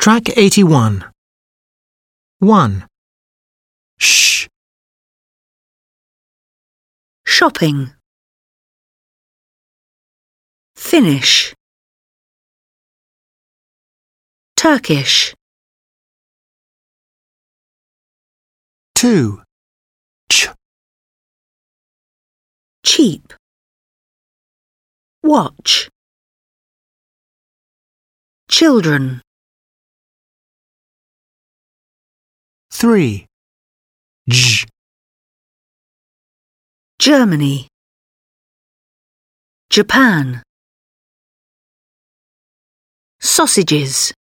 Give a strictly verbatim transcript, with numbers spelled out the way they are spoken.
Track eighty-one. one. Shh. Shopping. Finish. Turkish. two. Ch. Cheap. Watch. Children. three. J. Germany. Japan. Sausages.